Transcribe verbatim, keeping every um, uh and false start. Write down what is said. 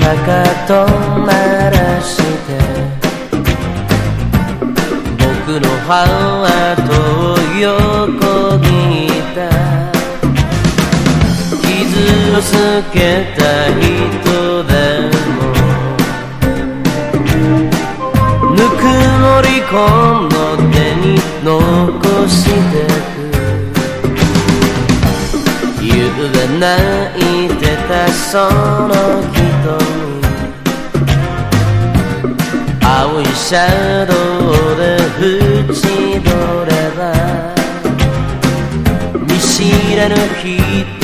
かかと鳴らして僕のハートを横切った傷をつけた人でもぬくもりこの手に残してく夕べ泣いてたその瞳青いシャドウで縁取れば見知らぬ人